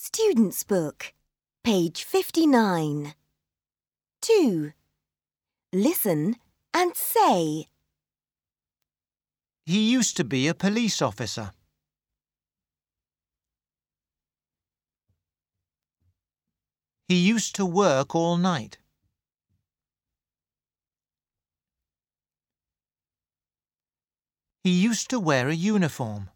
Student's Book, page 59. 2. Listen and say. He used to be a police officer. He used to work all night. He used to wear a uniform.